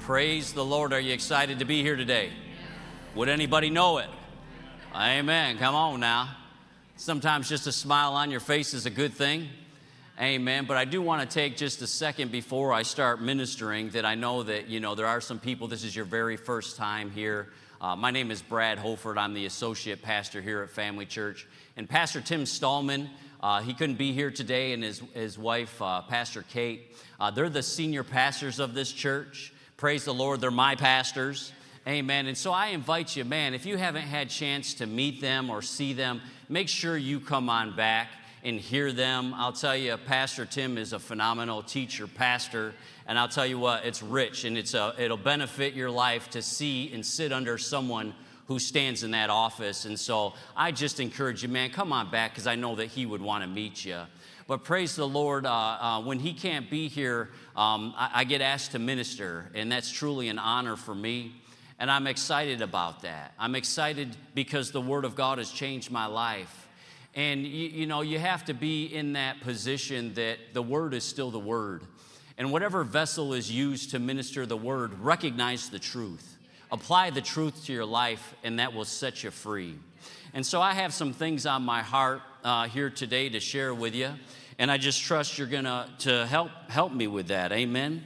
Praise the Lord. Are you excited to be here today? Would anybody know it? Amen. Come on now. Sometimes just a smile on your face is a good thing. Amen. But I do want to take just a second before I start ministering that I know that, there are some people, this is your very first time here. My name is Brad Holford. I'm the associate pastor here at Family Church. And Pastor Tim Stallman, he couldn't be here today, and his wife, Pastor Kate, they're the senior pastors of this church. Praise the Lord, they're my pastors. Amen. And so I invite you, man, if you haven't had a chance to meet them or see them, make sure you come on back and hear them. I'll tell you, Pastor Tim is a phenomenal teacher, pastor, and I'll tell you what, it's rich, and it'll benefit your life to see and sit under someone who stands in that office. And so I just encourage you, man, come on back, because I know that he would want to meet you. But praise the Lord, when he can't be here, I get asked to minister, and that's truly an honor for me. And I'm excited about that. I'm excited because the Word of God has changed my life. And, you have to be in that position that the Word is still the Word. And whatever vessel is used to minister the Word, recognize the truth. Apply the truth to your life, and that will set you free. And so I have some things on my heart here today to share with you. And I just trust you're going to help me with that. Amen.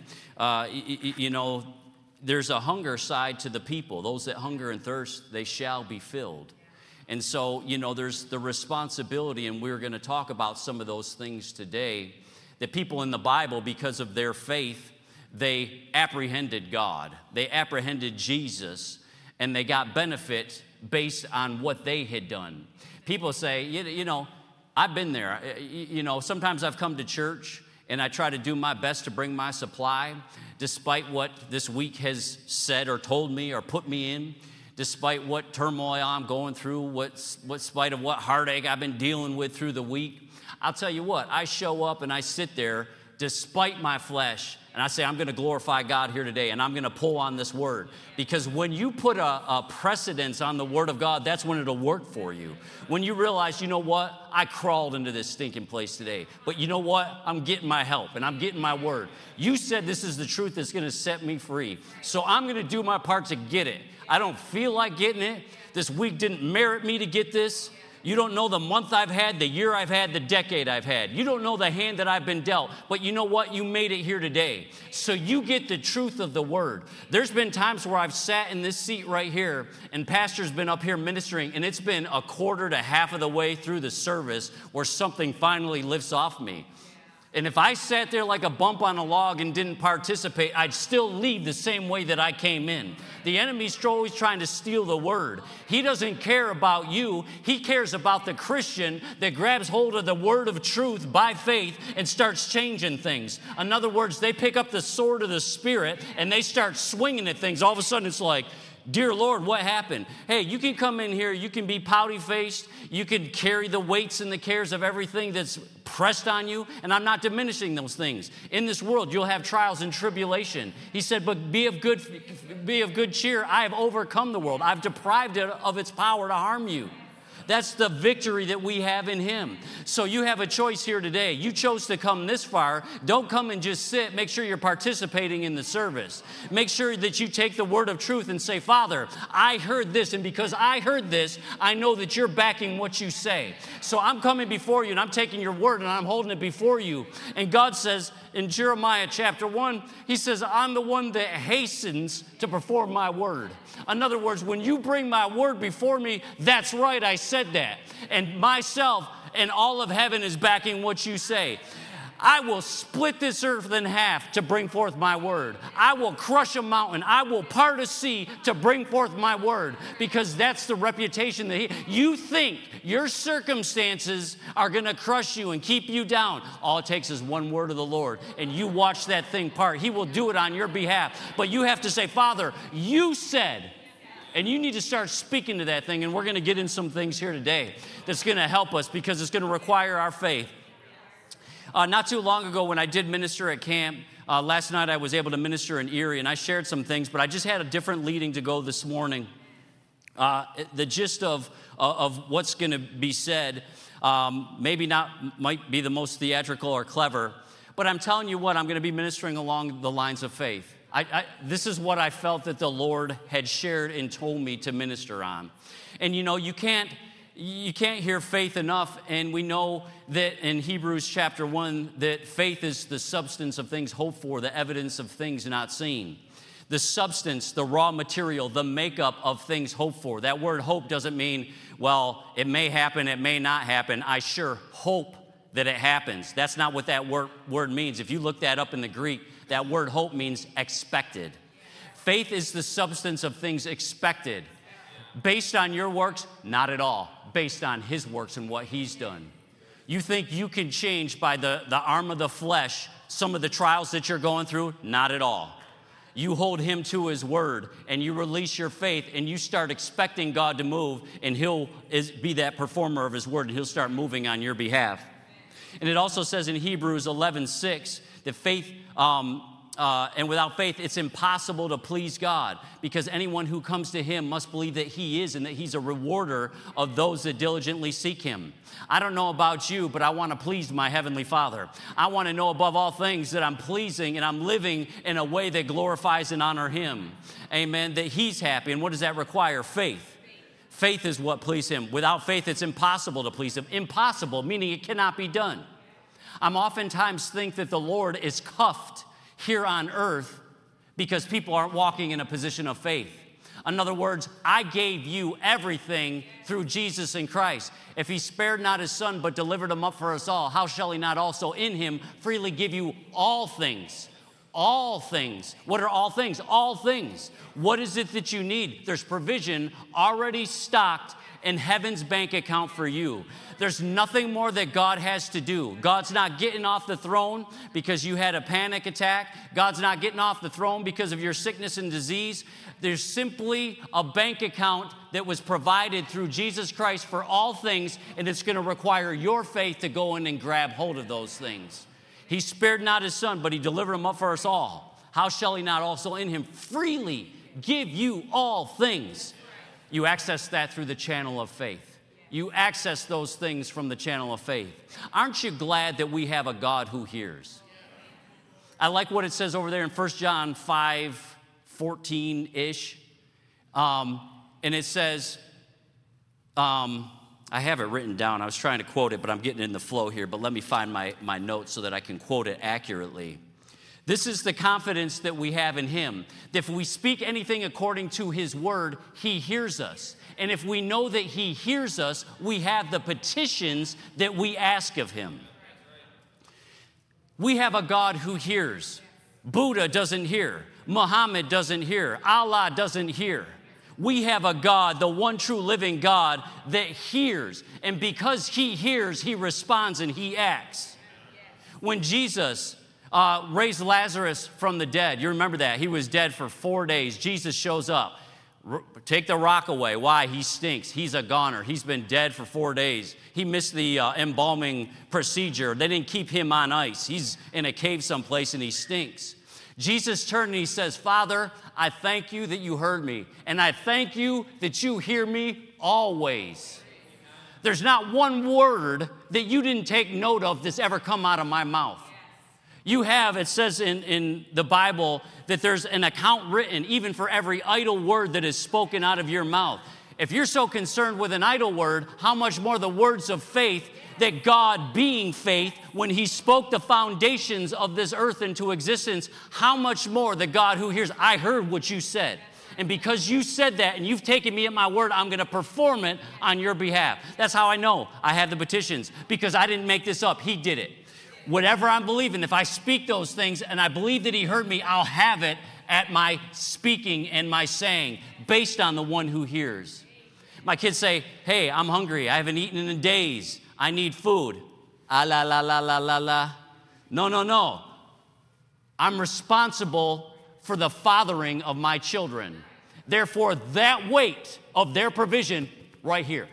There's a hunger side to the people. Those that hunger and thirst, they shall be filled. And so, there's the responsibility, and we're going to talk about some of those things today, that people in the Bible, because of their faith, they apprehended God. They apprehended Jesus, and they got benefit based on what they had done. People say, I've been there. Sometimes I've come to church, and I try to do my best to bring my supply, despite what this week has said or told me or put me in, despite what turmoil I'm going through, spite of what heartache I've been dealing with through the week. I'll tell you what, I show up and I sit there despite my flesh, and I say, I'm going to glorify God here today, and I'm going to pull on this word. Because when you put a precedence on the word of God, that's when it'll work for you. When you realize, I crawled into this stinking place today. But you know what? I'm getting my help, and I'm getting my word. You said this is the truth that's going to set me free. So I'm going to do my part to get it. I don't feel like getting it. This week didn't merit me to get this. You don't know the month I've had, the year I've had, the decade I've had. You don't know the hand that I've been dealt. But you know what? You made it here today. So you get the truth of the word. There's been times where I've sat in this seat right here, and pastor's been up here ministering, and it's been a quarter to half of the way through the service where something finally lifts off me. And if I sat there like a bump on a log and didn't participate, I'd still leave the same way that I came in. The enemy's always trying to steal the word. He doesn't care about you. He cares about the Christian that grabs hold of the word of truth by faith and starts changing things. In other words, they pick up the sword of the Spirit and they start swinging at things. All of a sudden, it's like, dear Lord, what happened? Hey, you can come in here, you can be pouty-faced, you can carry the weights and the cares of everything that's pressed on you, and I'm not diminishing those things. In this world, you'll have trials and tribulation. He said, but be of good cheer. I have overcome the world. I've deprived it of its power to harm you. That's the victory that we have in Him. So you have a choice here today. You chose to come this far. Don't come and just sit. Make sure you're participating in the service. Make sure that you take the word of truth and say, Father, I heard this, and because I heard this, I know that you're backing what you say. So I'm coming before you, and I'm taking your word, and I'm holding it before you. And God says in Jeremiah chapter 1, He says, I'm the one that hastens to perform my word. In other words, when you bring my word before me, that's right, I said that. And myself and all of heaven is backing what you say. I will split this earth in half to bring forth my word. I will crush a mountain. I will part a sea to bring forth my word, because that's the reputation that you think your circumstances are going to crush you and keep you down. All it takes is one word of the Lord, and you watch that thing part. He will do it on your behalf. But you have to say, Father, you said. And you need to start speaking to that thing, and we're going to get in some things here today that's going to help us, because it's going to require our faith. Not too long ago when I did minister at camp, last night I was able to minister in Erie, and I shared some things, but I just had a different leading to go this morning. The gist of what's going to be said might be the most theatrical or clever, but I'm telling you what, I'm going to be ministering along the lines of faith. This is what I felt that the Lord had shared and told me to minister on. And you can't hear faith enough, and we know that in Hebrews chapter 1 that faith is the substance of things hoped for, the evidence of things not seen. The substance, the raw material, the makeup of things hoped for. That word hope doesn't mean, well, it may happen, it may not happen. I sure hope that it happens. That's not what that word means. If you look that up in the Greek, that word hope means expected. Faith is the substance of things expected. Based on your works? Not at all. Based on His works and what He's done. You think you can change by the arm of the flesh some of the trials that you're going through? Not at all. You hold Him to His word, and you release your faith, and you start expecting God to move, and He'll be that performer of His word, and He'll start moving on your behalf. And it also says in Hebrews 11:6 that faith, and without faith, it's impossible to please God, because anyone who comes to Him must believe that He is and that He's a rewarder of those that diligently seek Him. I don't know about you, but I want to please my Heavenly Father. I want to know above all things that I'm pleasing and I'm living in a way that glorifies and honors Him. Amen. That He's happy. And what does that require? Faith. Faith is what pleases Him. Without faith, it's impossible to please Him. Impossible, meaning it cannot be done. I'm oftentimes think that the Lord is cuffed here on earth because people aren't walking in a position of faith. In other words, I gave you everything through Jesus in Christ. If He spared not His Son but delivered Him up for us all, how shall He not also in Him freely give you all things? All things. What are all things? All things. What is it that you need? There's provision already stocked in heaven's bank account for you. There's nothing more that God has to do. God's not getting off the throne because you had a panic attack. God's not getting off the throne because of your sickness and disease. There's simply a bank account that was provided through Jesus Christ for all things, and it's going to require your faith to go in and grab hold of those things. He spared not His Son, but He delivered Him up for us all. How shall He not also in Him freely give you all things? You access that through the channel of faith. You access those things from the channel of faith. Aren't you glad that we have a God who hears? I like what it says over there in 1 John 5:14-ish. And it says, I have it written down. I was trying to quote it, but I'm getting in the flow here. But let me find my notes so that I can quote it accurately. This is the confidence that we have in Him. That if we speak anything according to His word, He hears us. And if we know that He hears us, we have the petitions that we ask of Him. We have a God who hears. Buddha doesn't hear. Muhammad doesn't hear. Allah doesn't hear. We have a God, the one true living God, that hears. And because He hears, He responds and He acts. When Jesus raised Lazarus from the dead, you remember that. He was dead for 4 days. Jesus shows up. Take the rock away. Why? He stinks. He's a goner. He's been dead for 4 days. He missed the embalming procedure. They didn't keep him on ice. He's in a cave someplace and he stinks. Jesus turned and He says, Father, I thank You that You heard me. And I thank You that You hear me always. There's not one word that You didn't take note of that's ever come out of my mouth. You have, it says in the Bible, that there's an account written even for every idle word that is spoken out of your mouth. If you're so concerned with an idle word, how much more the words of faith that God, being faith, when He spoke the foundations of this earth into existence, how much more the God who hears, I heard what you said. And because you said that and you've taken me at my word, I'm going to perform it on your behalf. That's how I know I have the petitions, because I didn't make this up. He did it. Whatever I'm believing, if I speak those things and I believe that He heard me, I'll have it at my speaking and my saying based on the one who hears. My kids say, hey, I'm hungry. I haven't eaten in days. I need food. Ah, la, la, la, la, la, la. No. I'm responsible for the fathering of my children. Therefore, that weight of their provision right here.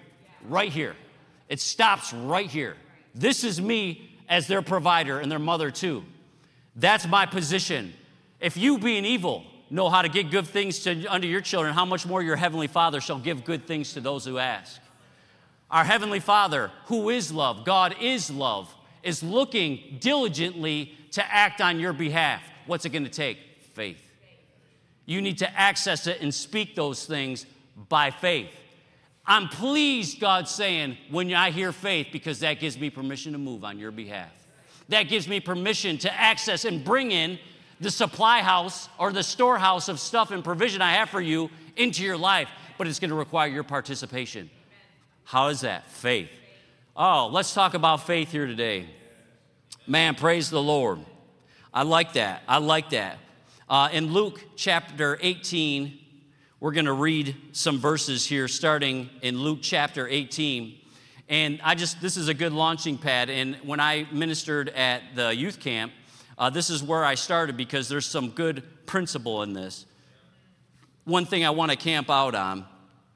It stops right here. This is me as their provider and their mother too. That's my position. If you, being evil, know how to give good things unto your children, how much more your Heavenly Father shall give good things to those who ask. Our Heavenly Father, who is love, God is love, is looking diligently to act on your behalf. What's it going to take? Faith. You need to access it and speak those things by faith. I'm pleased, God's saying, when I hear faith, because that gives me permission to move on your behalf. That gives me permission to access and bring in the supply house or the storehouse of stuff and provision I have for you into your life, but it's going to require your participation. How is that? Faith. Oh, let's talk about faith here today. Man, praise the Lord. I like that. I like that. In Luke chapter 18, we're going to read some verses here starting in Luke chapter 18. And this is a good launching pad. And when I ministered at the youth camp, this is where I started because there's some good principle in this. One thing I want to camp out on.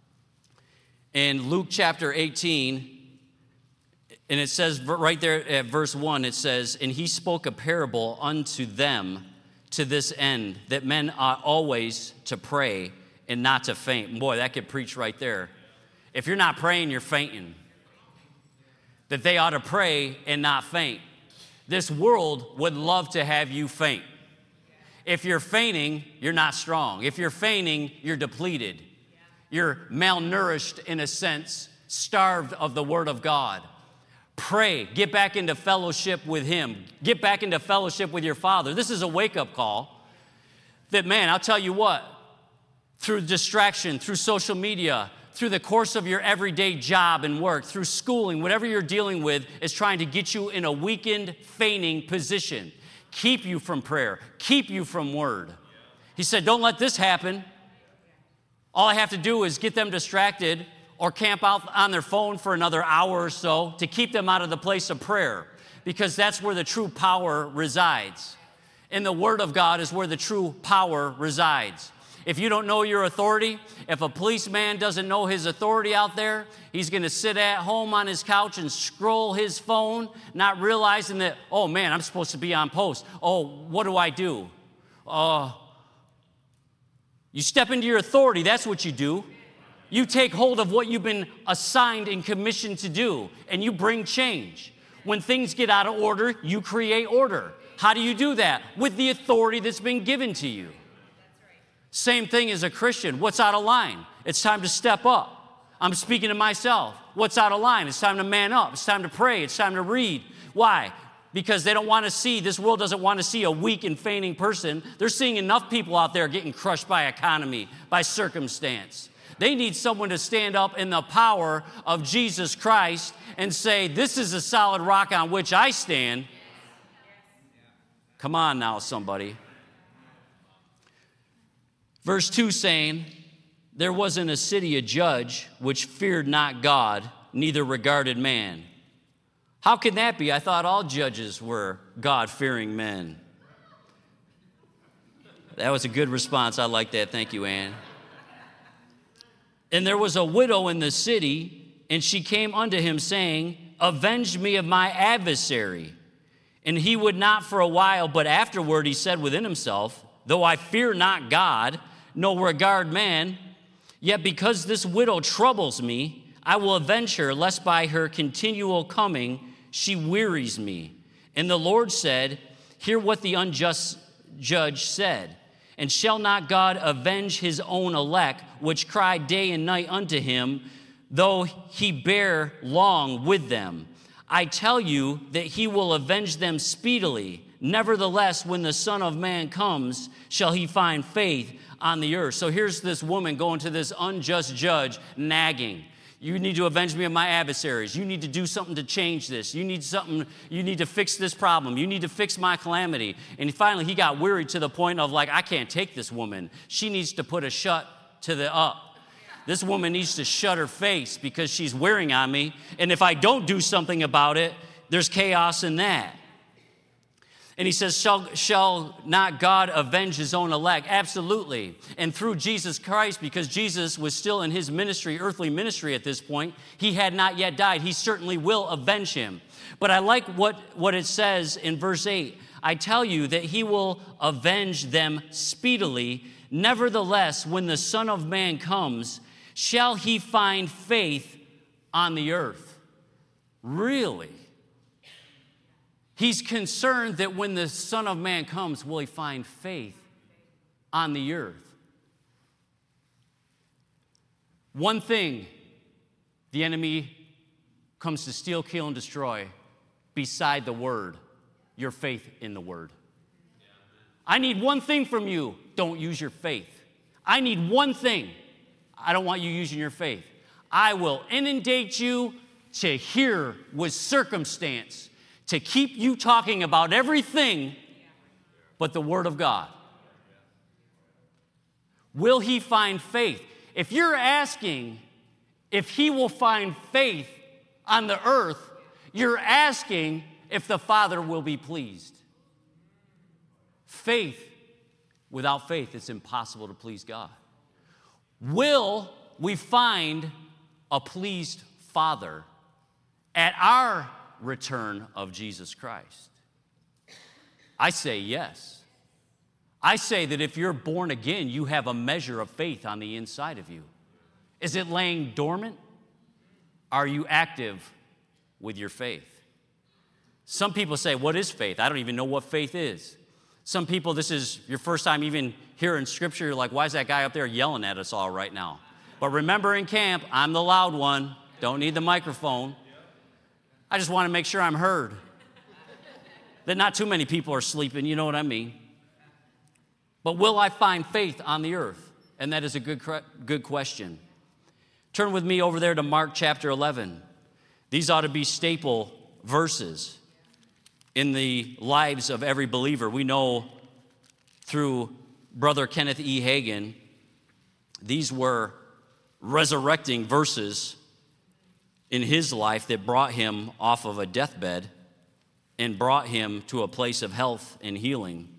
In Luke chapter 18, and it says right there at verse 1, it says, "And he spoke a parable unto them to this end, that men ought always to pray and not to faint." Boy, that could preach right there. If you're not praying, you're fainting. That they ought to pray and not faint. This world would love to have you faint. If you're fainting, you're not strong. If you're fainting, you're depleted. You're malnourished in a sense, starved of the Word of God. Pray. Get back into fellowship with Him. Get back into fellowship with your Father. This is a wake-up call that, man, I'll tell you what, through distraction, through social media, through the course of your everyday job and work, through schooling, whatever you're dealing with is trying to get you in a weakened, fainting position. Keep you from prayer. Keep you from Word. He said, don't let this happen. All I have to do is get them distracted or camp out on their phone for another hour or so to keep them out of the place of prayer, because that's where the true power resides. In the Word of God is where the true power resides. If you don't know your authority, if a policeman doesn't know his authority out there, he's going to sit at home on his couch and scroll his phone, not realizing that, oh man, I'm supposed to be on post. Oh, what do I do? You step into your authority, that's what you do. You take hold of what you've been assigned and commissioned to do, and you bring change. When things get out of order, you create order. How do you do that? With the authority that's been given to you. Same thing as a Christian. What's out of line? It's time to step up. I'm speaking to myself. What's out of line? It's time to man up. It's time to pray. It's time to read. Why? Because they don't want to see, this world doesn't want to see a weak and fainting person. They're seeing enough people out there getting crushed by economy, by circumstance. They need someone to stand up in the power of Jesus Christ and say, this is a solid rock on which I stand. Come on now, somebody. Verse 2 saying, there was in a city a judge which feared not God, neither regarded man. How can that be? I thought all judges were God-fearing men. That was a good response. I like that. Thank you, Ann. And there was a widow in the city, and she came unto him, saying, avenge me of my adversary. And he would not for a while, but afterward he said within himself, though I fear not God, nor regard man, yet because this widow troubles me, I will avenge her, lest by her continual coming she wearies me. And the Lord said, hear what the unjust judge said. And shall not God avenge his own elect, which cry day and night unto him, though he bear long with them? I tell you that he will avenge them speedily. Nevertheless, when the Son of Man comes, shall he find faith on the earth? So here's this woman going to this unjust judge, nagging. You need to avenge me of my adversaries. You need to do something to change this. You need to fix this problem. You need to fix my calamity. And finally, he got weary to the point of like, I can't take this woman. She needs to put a shut to the up. This woman needs to shut her face because she's wearing on me. And if I don't do something about it, there's chaos in that. And he says, shall not God avenge his own elect? Absolutely. And through Jesus Christ, because Jesus was still in his ministry, earthly ministry at this point, he had not yet died. He certainly will avenge him. But I like what it says in verse 8. I tell you that he will avenge them speedily. Nevertheless, when the Son of Man comes, shall he find faith on the earth? Really? He's concerned that when the Son of Man comes, will he find faith on the earth? One thing the enemy comes to steal, kill, and destroy beside the word, your faith in the word. I need one thing from you. Don't use your faith. I need one thing. I don't want you using your faith. I will inundate you to hear with circumstance, to keep you talking about everything but the word of God. Will he find faith? If you're asking if he will find faith on the earth, you're asking if the Father will be pleased. Faith, without faith, it's impossible to please God. Will we find a pleased Father at our return of Jesus Christ? I say yes. I say that if you're born again, you have a measure of faith on the inside of you. Is it laying dormant? Are you active with your faith? Some people say, what is faith? I don't even know what faith is. Some people, this is your first time even hearing Scripture. You're like, why is that guy up there yelling at us all right now? But remember, in camp, I'm the loud one. Don't need the microphone. I just want to make sure I'm heard. That not too many people are sleeping, you know what I mean? But will I find faith on the earth? And that is a good question. Turn with me over there to Mark chapter 11. These ought to be staple verses in the lives of every believer. We know through Brother Kenneth E. Hagin, these were resurrecting verses in his life that brought him off of a deathbed and brought him to a place of health and healing.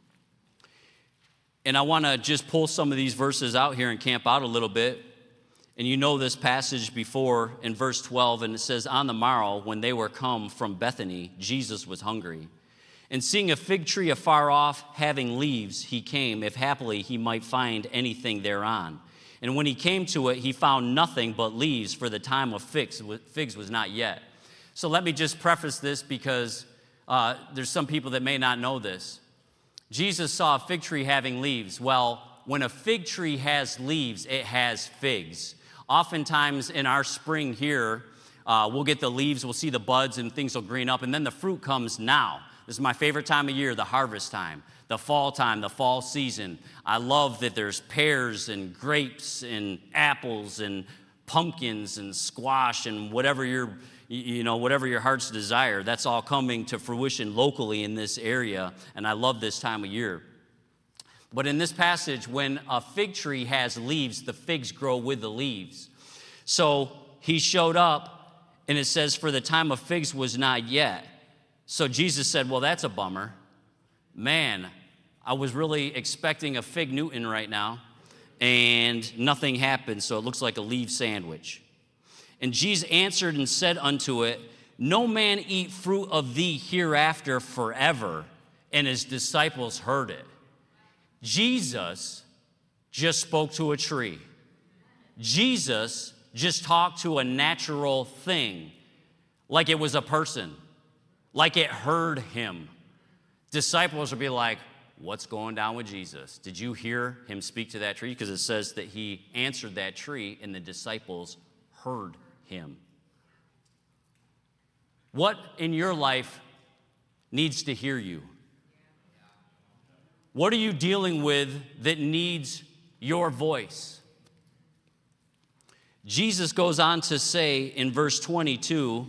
And I want to just pull some of these verses out here and camp out a little bit. And you know this passage before in verse 12, and it says, on the morrow, when they were come from Bethany, Jesus was hungry. And seeing a fig tree afar off, having leaves, he came, if happily he might find anything thereon. And when he came to it, he found nothing but leaves, for the time of figs was not yet. So let me just preface this because there's some people that may not know this. Jesus saw a fig tree having leaves. Well, when a fig tree has leaves, it has figs. Oftentimes in our spring here, we'll get the leaves, we'll see the buds, and things will green up, and then the fruit comes now. This is my favorite time of year, the harvest time, the fall season. I love that there's pears and grapes and apples and pumpkins and squash and whatever your heart's desire. That's all coming to fruition locally in this area, and I love this time of year. But in this passage, when a fig tree has leaves, the figs grow with the leaves. So he showed up, and it says, for the time of figs was not yet. So Jesus said, well, that's a bummer. Man, I was really expecting a fig Newton right now, and nothing happened, so it looks like a leaf sandwich. And Jesus answered and said unto it, no man eat fruit of thee hereafter forever. And his disciples heard it. Jesus just spoke to a tree. Jesus just talked to a natural thing, like it was a person, like it heard him. Disciples would be like, what's going down with Jesus? Did you hear him speak to that tree? Because it says that he answered that tree and the disciples heard him. What in your life needs to hear you? What are you dealing with that needs your voice? Jesus goes on to say in verse 22,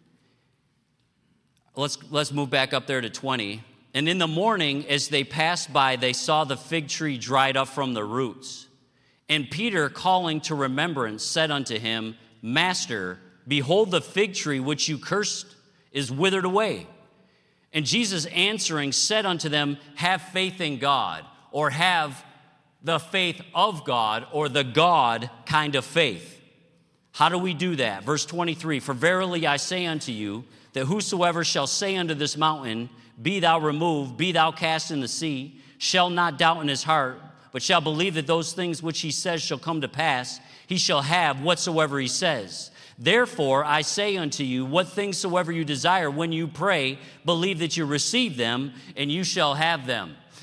let's move back up there to 20. And in the morning, as they passed by, they saw the fig tree dried up from the roots. And Peter, calling to remembrance, said unto him, Master, behold, the fig tree which you cursed is withered away. And Jesus answering said unto them, have faith in God, or have the faith of God, or the God kind of faith. How do we do that? Verse 23, for verily I say unto you, that whosoever shall say unto this mountain, be thou removed, be thou cast in the sea, shall not doubt in his heart, but shall believe that those things which he says shall come to pass, he shall have whatsoever he says. Therefore, I say unto you, what things soever you desire, when you pray, believe that you receive them, and you shall have them.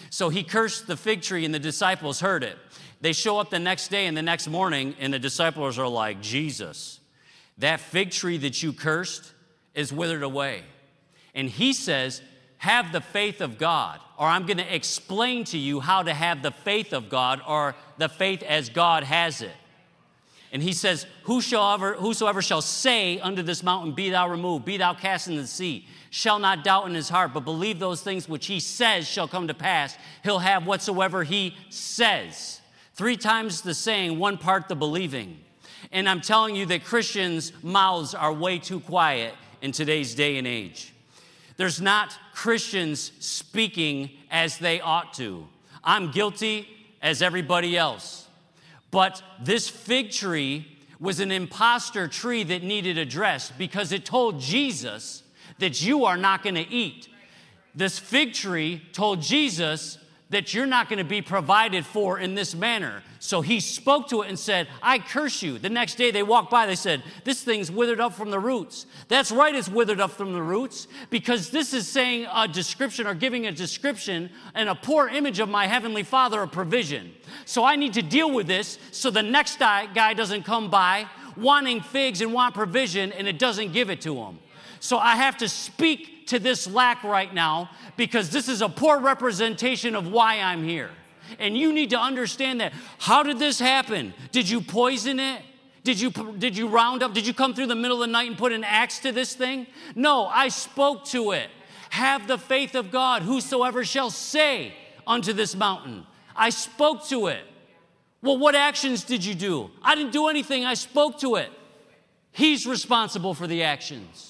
So he cursed the fig tree, and the disciples heard it. They show up the next day and the next morning, and the disciples are like, Jesus, that fig tree that you cursed is withered away. And he says, have the faith of God, or I'm going to explain to you how to have the faith of God, or the faith as God has it. And he says, whosoever shall say unto this mountain, be thou removed, be thou cast into the sea, shall not doubt in his heart, but believe those things which he says shall come to pass, he'll have whatsoever he says. 3 times the saying, 1 part the believing. And I'm telling you that Christians' mouths are way too quiet in today's day and age. There's not Christians speaking as they ought to. I'm guilty as everybody else. But this fig tree was an imposter tree that needed addressed because it told Jesus that you are not going to eat. This fig tree told Jesus that you're not going to be provided for in this manner. So he spoke to it and said, I curse you. The next day they walked by, they said, this thing's withered up from the roots. That's right, it's withered up from the roots, because this is saying a description, or giving a description and a poor image of my heavenly Father of provision. So I need to deal with this so the next guy doesn't come by wanting figs and want provision and it doesn't give it to him. So I have to speak to this lack right now, because this is a poor representation of why I'm here. And you need to understand that. How did this happen? Did you poison it? Did you round up? Did you come through the middle of the night and put an axe to this thing? No, I spoke to it. Have the faith of God. Whosoever shall say unto this mountain. I spoke to it. Well, what actions did you do? I didn't do anything. I spoke to it. He's responsible for the actions.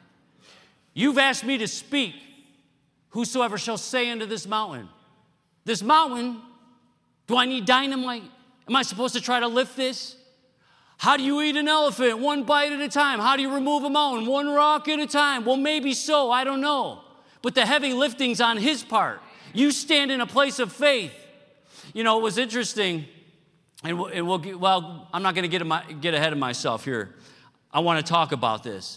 You've asked me to speak. Whosoever shall say unto this mountain. This mountain, do I need dynamite? Am I supposed to try to lift this? How do you eat an elephant? 1 bite at a time. How do you remove a mountain? 1 rock at a time. Well, maybe so. I don't know. But the heavy lifting's on his part. You stand in a place of faith. You know, it was interesting, and I'm not going to get ahead of myself here. I want to talk about this.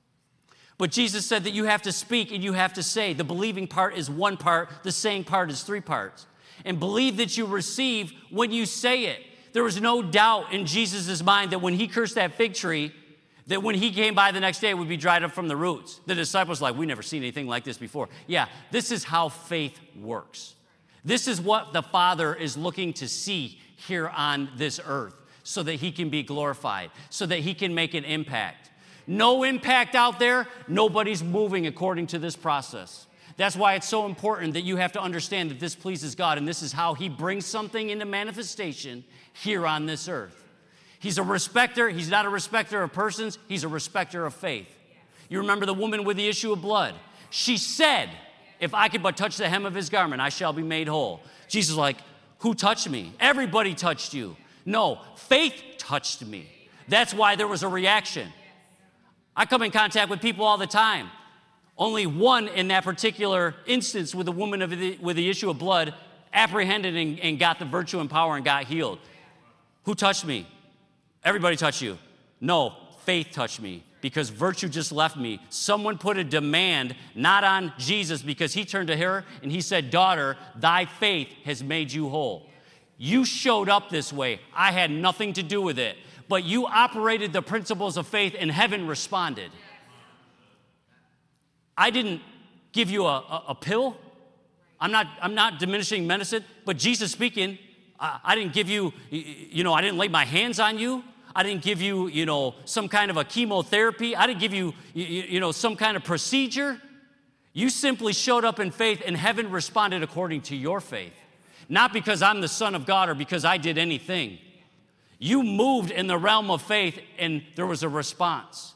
But Jesus said that you have to speak and you have to say. The believing part is 1 part. The saying part is 3 parts. And believe that you receive when you say it. There was no doubt in Jesus' mind that when he cursed that fig tree, that when he came by the next day, it would be dried up from the roots. The disciples were like, we've never seen anything like this before. Yeah, this is how faith works. This is what the Father is looking to see here on this earth, so that he can be glorified, so that he can make an impact. No impact out there, nobody's moving according to this process. That's why it's so important that you have to understand that this pleases God, and this is how he brings something into manifestation here on this earth. He's a respecter. He's not a respecter of persons. He's a respecter of faith. You remember the woman with the issue of blood. She said, if I could but touch the hem of his garment, I shall be made whole. Jesus is like, who touched me? Everybody touched you. No, faith touched me. That's why there was a reaction. I come in contact with people all the time. Only one in that particular instance with the woman with the issue of blood apprehended and got the virtue and power and got healed. Who touched me? Everybody touched you. No, faith touched me because virtue just left me. Someone put a demand not on Jesus because he turned to her and he said, daughter, thy faith has made you whole. You showed up this way. I had nothing to do with it. But you operated the principles of faith and heaven responded. I didn't give you a pill. I'm not diminishing medicine, but Jesus speaking, I didn't give you, I didn't lay my hands on you. I didn't give you, some kind of a chemotherapy. I didn't give you, some kind of procedure. You simply showed up in faith and heaven responded according to your faith. Not because I'm the Son of God or because I did anything. You moved in the realm of faith and there was a response.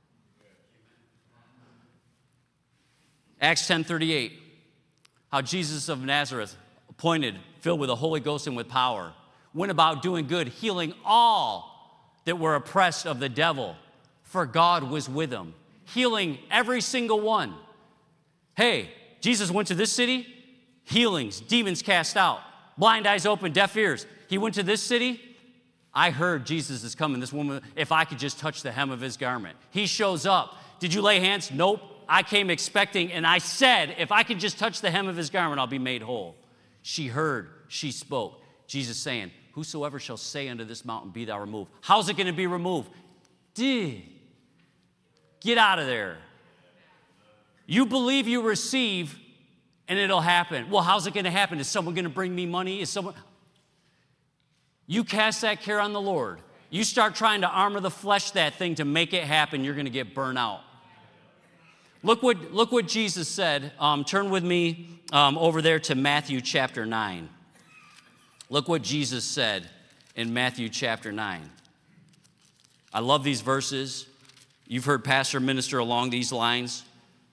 Acts 10:38, how Jesus of Nazareth, appointed, filled with the Holy Ghost and with power, went about doing good, healing all that were oppressed of the devil, for God was with him, healing every single one. Hey, Jesus went to this city, healings, demons cast out, blind eyes open, deaf ears. He went to this city, I heard Jesus is coming. This woman, if I could just touch the hem of his garment. He shows up. Did you lay hands? Nope. I came expecting, and I said, if I could just touch the hem of his garment, I'll be made whole. She heard, she spoke. Jesus saying, whosoever shall say unto this mountain, be thou removed. How's it going to be removed? Get out of there. You believe you receive, and it'll happen. Well, how's it going to happen? Is someone going to bring me money? Is someone... You cast that care on the Lord. You start trying to armor the flesh that thing to make it happen, you're going to get burnt out. Look what Jesus said. Turn with me over there to Matthew chapter 9. Look what Jesus said in Matthew chapter 9. I love these verses. You've heard Pastor minister along these lines.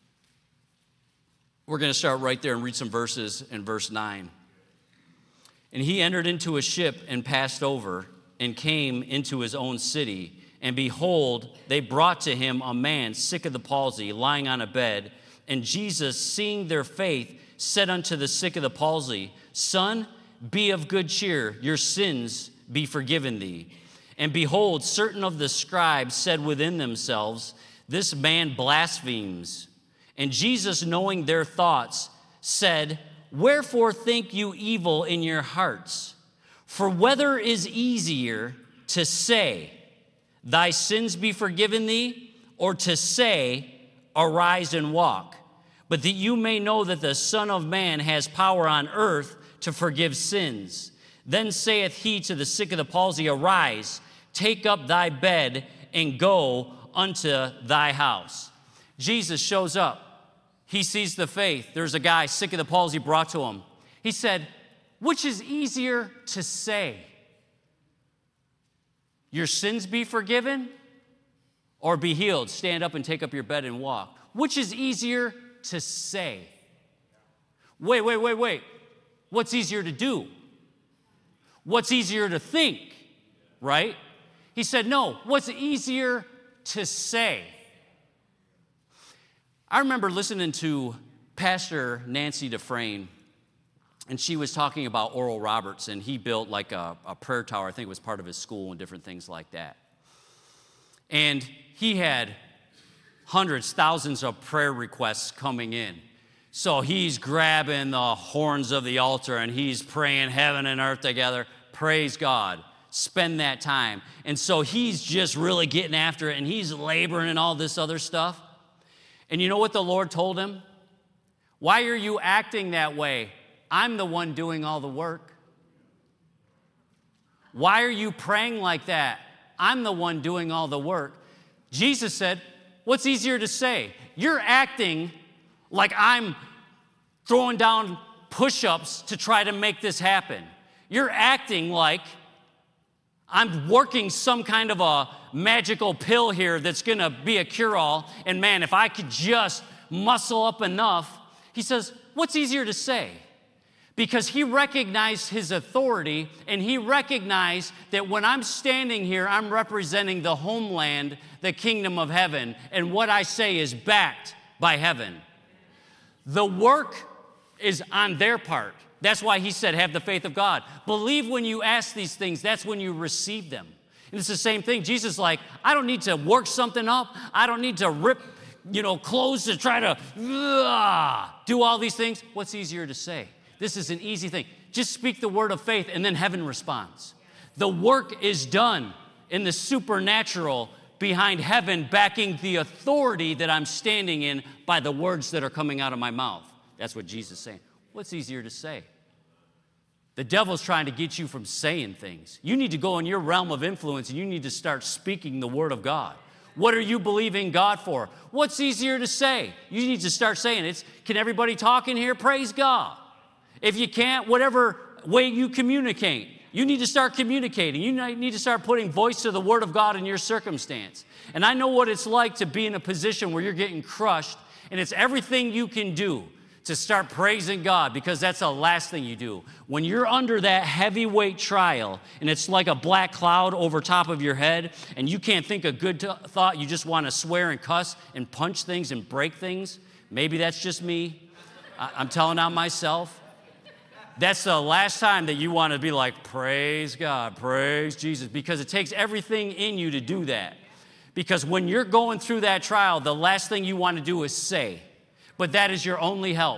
We're going to start right there and read some verses in verse 9. And he entered into a ship and passed over and came into his own city. And behold, they brought to him a man sick of the palsy, lying on a bed. And Jesus, seeing their faith, said unto the sick of the palsy, Son, be of good cheer, your sins be forgiven thee. And behold, certain of the scribes said within themselves, This man blasphemes. And Jesus, knowing their thoughts, said, Wherefore think you evil in your hearts? For whether is easier to say, Thy sins be forgiven thee, or to say, Arise and walk? But that you may know that the Son of Man has power on earth to forgive sins. Then saith he to the sick of the palsy, Arise, take up thy bed, and go unto thy house. Jesus shows up. He sees the faith. There's a guy sick of the palsy brought to him. He said, which is easier to say? Your sins be forgiven, or be healed? Stand up and take up your bed and walk. Which is easier to say? Wait. What's easier to do? What's easier to think, right? He said, no, what's easier to say? I remember listening to Pastor Nancy Dufresne, and she was talking about Oral Roberts, and he built like a prayer tower. I think it was part of his school and different things like that. And he had hundreds, thousands of prayer requests coming in. So he's grabbing the horns of the altar, and he's praying heaven and earth together. Praise God. Spend that time. And so he's just really getting after it, and he's laboring and all this other stuff. And you know what the Lord told him? Why are you acting that way? I'm the one doing all the work. Why are you praying like that? I'm the one doing all the work. Jesus said, what's easier to say? You're acting like I'm throwing down push-ups to try to make this happen. You're acting like I'm working some kind of a magical pill here that's going to be a cure-all. And man, if I could just muscle up enough. He says, what's easier to say? Because he recognized his authority, and he recognized that when I'm standing here, I'm representing the homeland, the kingdom of heaven, and what I say is backed by heaven. The work is on their part. That's why he said, have the faith of God. Believe when you ask these things, that's when you receive them. And it's the same thing. Jesus is like, I don't need to work something up. I don't need to rip, clothes to try to do all these things. What's easier to say? This is an easy thing. Just speak the word of faith, and then heaven responds. The work is done in the supernatural behind heaven, backing the authority that I'm standing in by the words that are coming out of my mouth. That's what Jesus is saying. What's easier to say? The devil's trying to get you from saying things. You need to go in your realm of influence, and you need to start speaking the word of God. What are you believing God for? What's easier to say? You need to start saying it. Can everybody talk in here? Praise God. If you can't, whatever way you communicate, you need to start communicating. You need to start putting voice to the word of God in your circumstance. And I know what it's like to be in a position where you're getting crushed, and it's everything you can do to start praising God, because that's the last thing you do. When you're under that heavyweight trial, and it's like a black cloud over top of your head, and you can't think a good thought, you just want to swear and cuss and punch things and break things. Maybe that's just me. I'm telling on myself. That's the last time that you want to be like, praise God, praise Jesus, because it takes everything in you to do that. Because when you're going through that trial, the last thing you want to do is say, but that is your only help.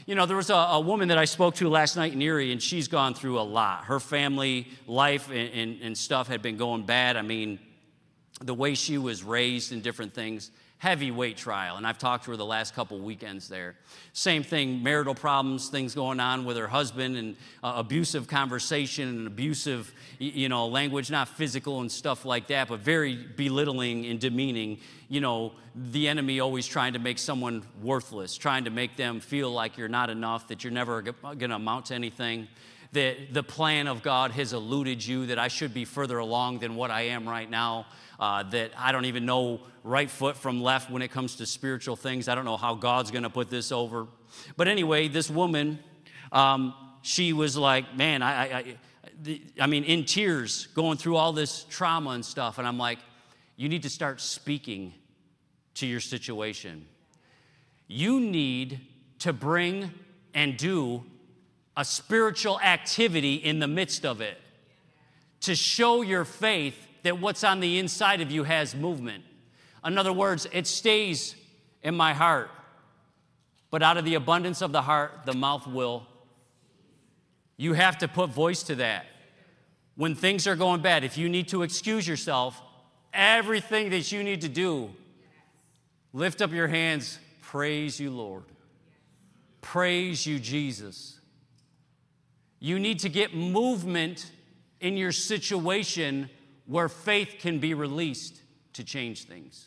You know, there was a woman that I spoke to last night in Erie, and she's gone through a lot. Her family life and stuff had been going bad. I mean, the way she was raised and different things, heavyweight trial. And I've talked to her the last couple weekends there. Same thing, marital problems, things going on with her husband, and abusive conversation and abusive, language, not physical and stuff like that, but very belittling and demeaning. You know, the enemy always trying to make someone worthless, trying to make them feel like you're not enough, that you're never going to amount to anything, that the plan of God has eluded you, that I should be further along than what I am right now, that I don't even know right foot from left when it comes to spiritual things. I don't know how God's going to put this over. But anyway, this woman, she was like, man, I mean, in tears, going through all this trauma and stuff. And I'm like, you need to start speaking to your situation. You need to bring and do a spiritual activity in the midst of it to show your faith that what's on the inside of you has movement. In other words, it stays in my heart, but out of the abundance of the heart, the mouth will. You have to put voice to that. When things are going bad, if you need to excuse yourself, everything that you need to do, lift up your hands, praise you, Lord. Praise you, Jesus. You need to get movement in your situation where faith can be released to change things.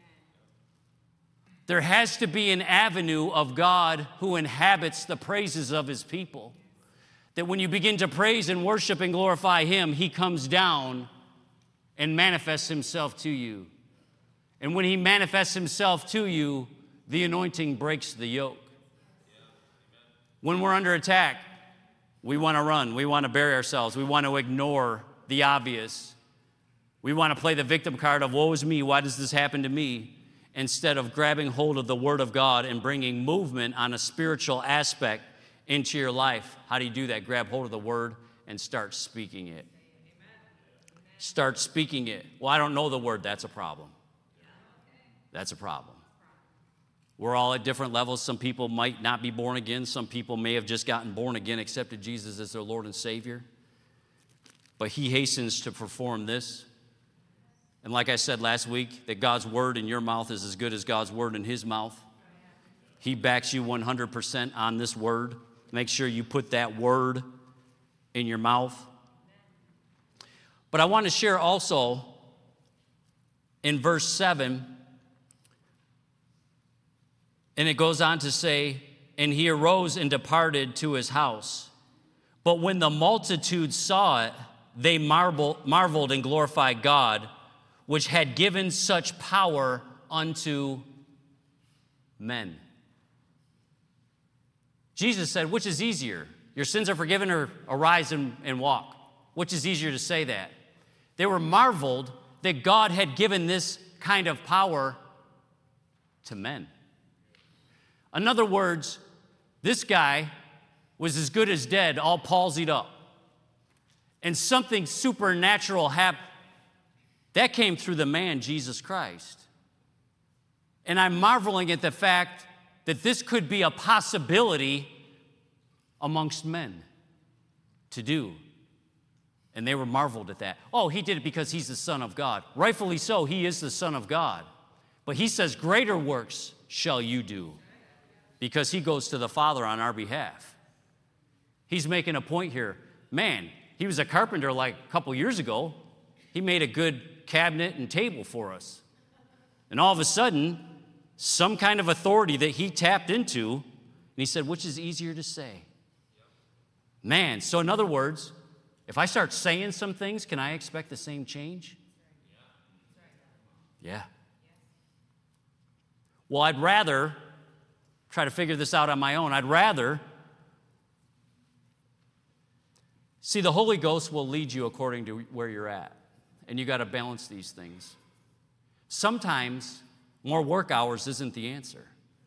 There has to be an avenue of God who inhabits the praises of his people. That when you begin to praise and worship and glorify him, he comes down and manifests himself to you. And when he manifests himself to you, the anointing breaks the yoke. When we're under attack, we want to run. We want to bury ourselves. We want to ignore the obvious. We want to play the victim card of, woe is me, why does this happen to me? Instead of grabbing hold of the Word of God and bringing movement on a spiritual aspect into your life. How do you do that? Grab hold of the Word and start speaking it. Start speaking it. Well, I don't know the Word. That's a problem. That's a problem. We're all at different levels. Some people might not be born again. Some people may have just gotten born again, accepted Jesus as their Lord and Savior. But he hastens to perform this. And like I said last week, that God's word in your mouth is as good as God's word in his mouth. He backs you 100% on this word. Make sure you put that word in your mouth. But I want to share also in verse 7, and it goes on to say, and he arose and departed to his house. But when the multitude saw it, they marveled and glorified God, which had given such power unto men. Jesus said, which is easier? Your sins are forgiven, or arise and walk? Which is easier to say that? They were marveled that God had given this kind of power to men. In other words, this guy was as good as dead, all palsied up. And something supernatural happened. That came through the man, Jesus Christ. And I'm marveling at the fact that this could be a possibility amongst men to do. And they were marveled at that. Oh, he did it because he's the Son of God. Rightfully so, he is the Son of God. But he says, greater works shall you do, because he goes to the Father on our behalf. He's making a point here. Man, he was a carpenter like a couple years ago. He made a good cabinet and table for us. And all of a sudden, some kind of authority that he tapped into, and he said, which is easier to say? Man, so in other words, if I start saying some things, can I expect the same change? Yeah. Well, I'd rather try to figure this out on my own. I'd rather see, the Holy Ghost will lead you according to where you're at. And you got to balance these things. Sometimes more work hours isn't the answer.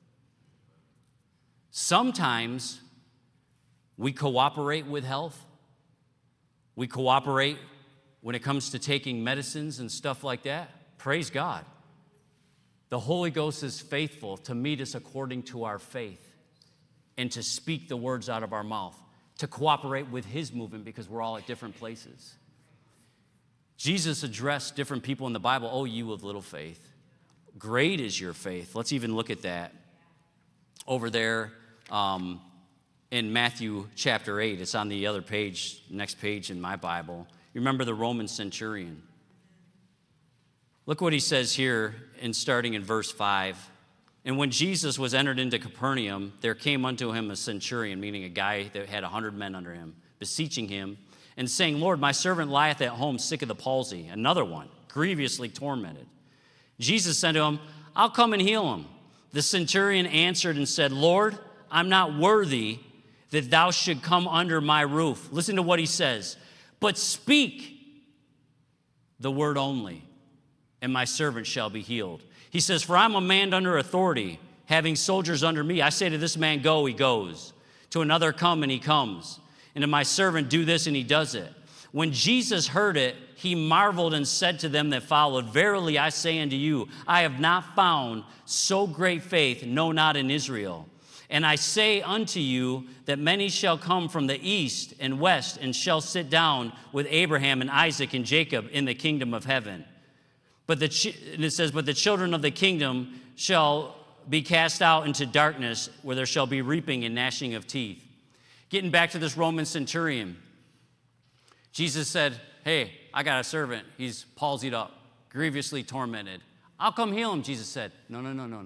Sometimes we cooperate with health. We cooperate when it comes to taking medicines and stuff like that. Praise God. The Holy Ghost is faithful to meet us according to our faith and to speak the words out of our mouth, to cooperate with his movement because we're all at different places. Jesus addressed different people in the Bible. Oh, you of little faith. Great is your faith. Let's even look at that over there in Matthew chapter 8. It's on the other page, next page in my Bible. You remember the Roman centurion. Look what he says here, starting in verse 5. And when Jesus was entered into Capernaum, there came unto him a centurion, meaning a guy that had 100 men under him, beseeching him, and saying, Lord, my servant lieth at home sick of the palsy. Another one, grievously tormented. Jesus said to him, I'll come and heal him. The centurion answered and said, Lord, I'm not worthy that thou should come under my roof. Listen to what he says. But speak the word only, and my servant shall be healed. He says, for I'm a man under authority, having soldiers under me. I say to this man, go, he goes. To another, come, and he comes. And to my servant, do this, and he does it. When Jesus heard it, he marveled and said to them that followed, verily I say unto you, I have not found so great faith, no, not in Israel. And I say unto you that many shall come from the east and west and shall sit down with Abraham and Isaac and Jacob in the kingdom of heaven. And it says, but the children of the kingdom shall be cast out into darkness, where there shall be reaping and gnashing of teeth. Getting back to this Roman centurion, Jesus said, hey, I got a servant. He's palsied up, grievously tormented. I'll come heal him, Jesus said. No.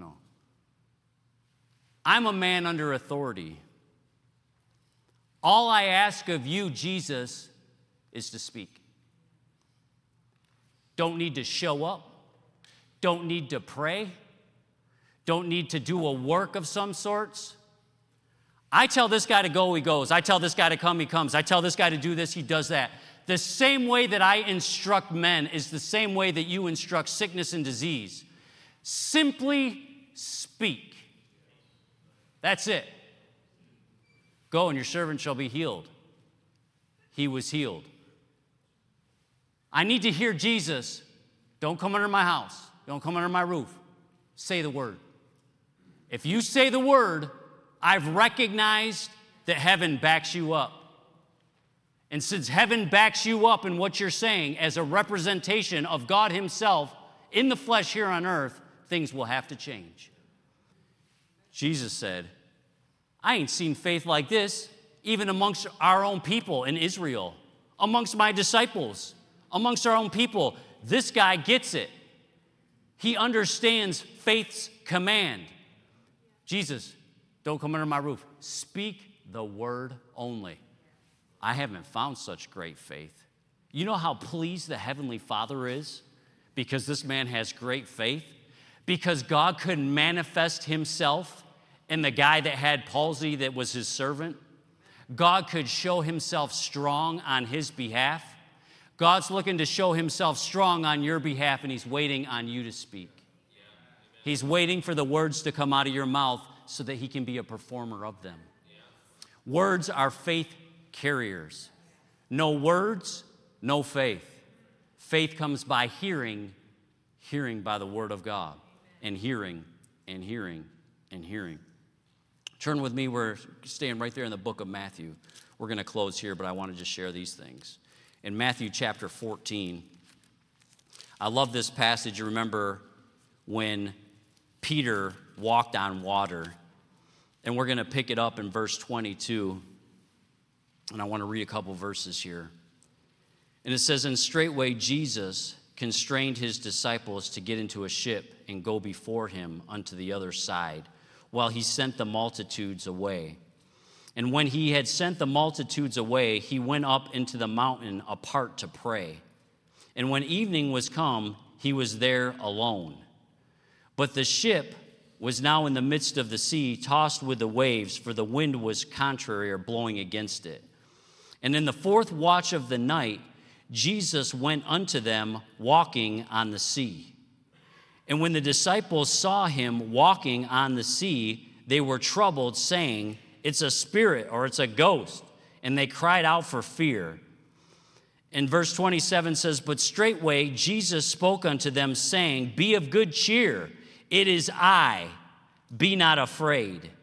I'm a man under authority. All I ask of you, Jesus, is to speak. Don't need to show up. Don't need to pray. Don't need to do a work of some sorts. I tell this guy to go, he goes. I tell this guy to come, he comes. I tell this guy to do this, he does that. The same way that I instruct men is the same way that you instruct sickness and disease. Simply speak. That's it. Go and your servant shall be healed. He was healed. I need to hear Jesus. Don't come under my house. Don't come under my roof. Say the word. If you say the word, I've recognized that heaven backs you up. And since heaven backs you up in what you're saying as a representation of God himself in the flesh here on earth, things will have to change. Jesus said, I ain't seen faith like this, even amongst our own people in Israel, amongst my disciples, amongst our own people. This guy gets it. He understands faith's command. Jesus, don't come under my roof. Speak the word only. I haven't found such great faith. You know how pleased the Heavenly Father is because this man has great faith? Because God could manifest himself in the guy that had palsy that was his servant. God could show himself strong on his behalf. God's looking to show himself strong on your behalf, and he's waiting on you to speak. He's waiting for the words to come out of your mouth so that he can be a performer of them. Words are faith carriers. No words, no faith. Faith comes by hearing, hearing by the word of God, and hearing, and hearing, and hearing. Turn with me, we're staying right there in the book of Matthew. We're going to close here, but I want to just share these things. In Matthew chapter 14, I love this passage. You remember when Peter walked on water. And we're going to pick it up in verse 22. And I want to read a couple verses here. And it says, and straightway Jesus constrained his disciples to get into a ship and go before him unto the other side, while he sent the multitudes away. And when he had sent the multitudes away, he went up into the mountain apart to pray. And when evening was come, he was there alone. But the ship was now in the midst of the sea, tossed with the waves, for the wind was contrary or blowing against it. And in the fourth watch of the night, Jesus went unto them walking on the sea. And when the disciples saw him walking on the sea, they were troubled, saying, it's a spirit or it's a ghost. And they cried out for fear. And verse 27 says, but straightway Jesus spoke unto them, saying, be of good cheer. It is I, be not afraid.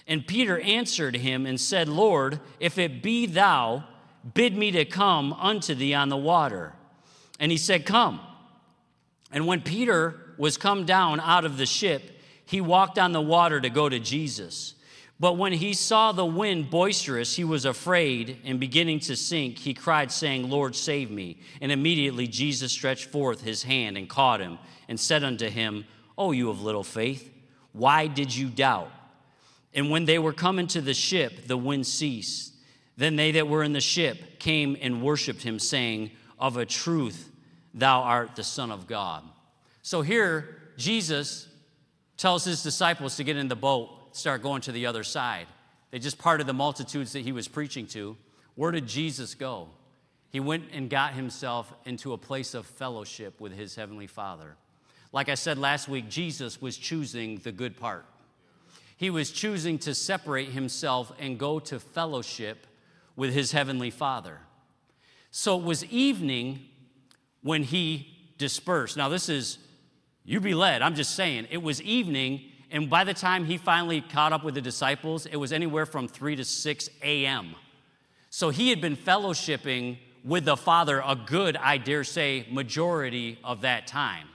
And Peter answered him and said, Lord, if it be thou, bid me to come unto thee on the water. And he said, Come. And when Peter was come down out of the ship, he walked on the water to go to Jesus. But when he saw the wind boisterous, he was afraid, and beginning to sink, he cried, saying, Lord, save me. And immediately Jesus stretched forth his hand and caught him, and said unto him, O you of little faith, why did you doubt? And when they were come into the ship, the wind ceased. Then they that were in the ship came and worshipped him, saying, Of a truth, thou art the Son of God. So here, Jesus tells his disciples to get in the boat, start going to the other side. They just parted the multitudes that he was preaching to. Where did Jesus go? He went and got himself into a place of fellowship with his heavenly Father. Like I said last week, Jesus was choosing the good part. He was choosing to separate himself and go to fellowship with his heavenly Father. So it was evening when he dispersed. Now this is, you be led, I'm just saying. It was evening, and by the time he finally caught up with the disciples, it was anywhere from 3 to 6 a.m. So he had been fellowshipping with the Father a good, I dare say, majority of that time.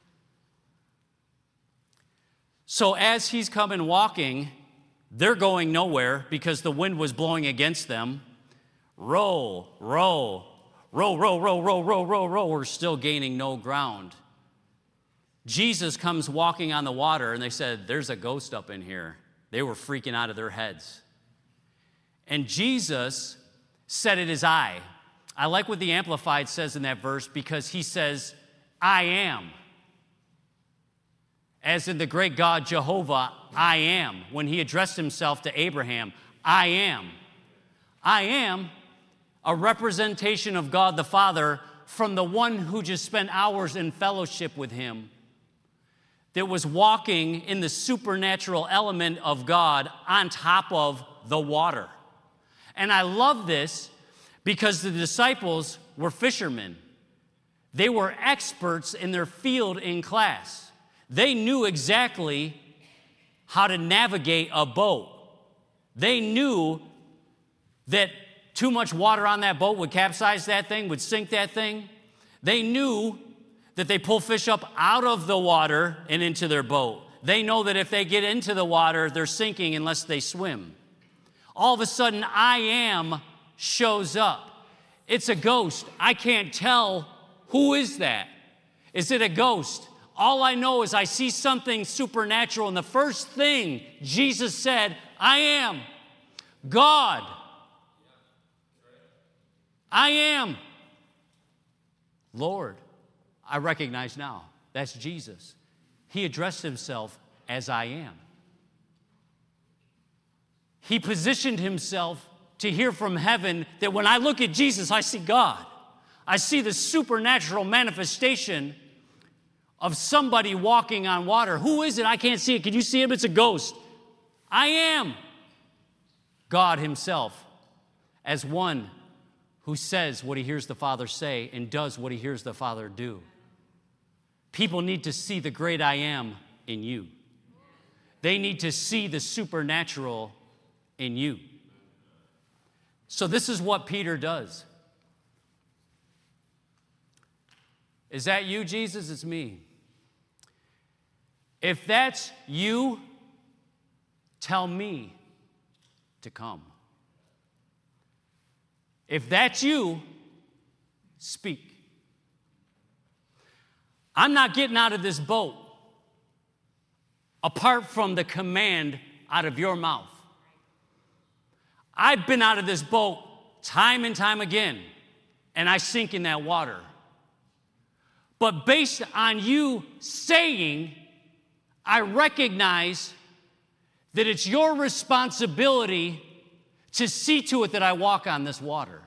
So as he's coming walking, they're going nowhere because the wind was blowing against them. Row, row, row, row, row, row, row, row, row. We're still gaining no ground. Jesus comes walking on the water, and they said, there's a ghost up in here. They were freaking out of their heads. And Jesus said it is I. I like what the Amplified says in that verse because he says, I am. As in the great God Jehovah, I am. When he addressed himself to Abraham, I am. I am a representation of God the Father from the one who just spent hours in fellowship with him, that was walking in the supernatural element of God on top of the water. And I love this because the disciples were fishermen. They were experts in their field in class. They knew exactly how to navigate a boat. They knew that too much water on that boat would capsize that thing, would sink that thing. They knew that they pull fish up out of the water and into their boat. They know that if they get into the water, they're sinking unless they swim. All of a sudden, I am shows up. It's a ghost. I can't tell who is that. Is it a ghost? All I know is I see something supernatural, and the first thing Jesus said, I am God. I am Lord. I recognize now, that's Jesus. He addressed himself as I am. He positioned himself to hear from heaven that when I look at Jesus, I see God. I see the supernatural manifestation of somebody walking on water. Who is it? I can't see it. Can you see him? It's a ghost. I am God himself, as one who says what he hears the Father say and does what he hears the Father do. People need to see the great I am in you. They need to see the supernatural in you. So this is what Peter does. Is that you, Jesus? It's me. If that's you, tell me to come. If that's you, speak. I'm not getting out of this boat apart from the command out of your mouth. I've been out of this boat time and time again, and I sink in that water. But based on you saying, I recognize that it's your responsibility to see to it that I walk on this water.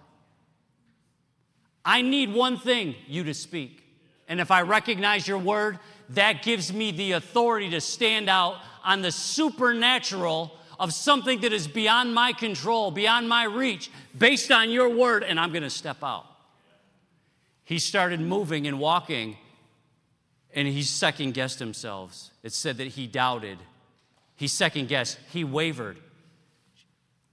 I need one thing, you to speak. And if I recognize your word, that gives me the authority to stand out on the supernatural of something that is beyond my control, beyond my reach, based on your word, and I'm going to step out. He started moving and walking, and he second-guessed himself. It said that he doubted. He second-guessed. He wavered.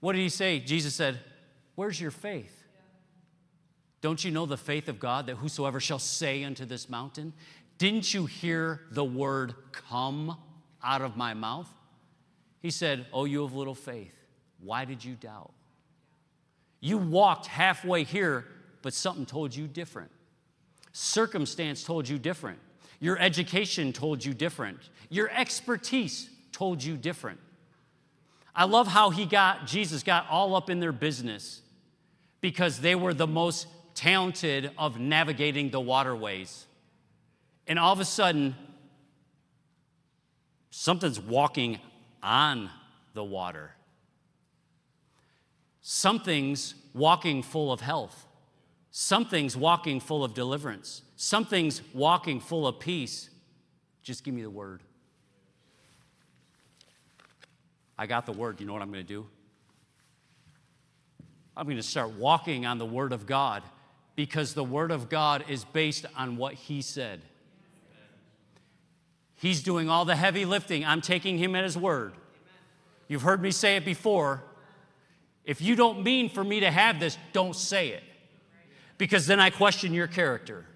What did he say? Jesus said, where's your faith? Don't you know the faith of God, that whosoever shall say unto this mountain? Didn't you hear the word come out of my mouth? He said, oh, you of little faith, why did you doubt? You walked halfway here, but something told you different. Circumstance told you different. Your education told you different. Your expertise told you different. I love how Jesus got all up in their business because they were the most talented of navigating the waterways. And all of a sudden, something's walking on the water. Something's walking full of health. Something's walking full of deliverance. Something's walking full of peace. Just give me the word. I got the word. You know what I'm going to do? I'm going to start walking on the word of God because the word of God is based on what he said. He's doing all the heavy lifting. I'm taking him at his word. You've heard me say it before. If you don't mean for me to have this, don't say it. Because then I question your character.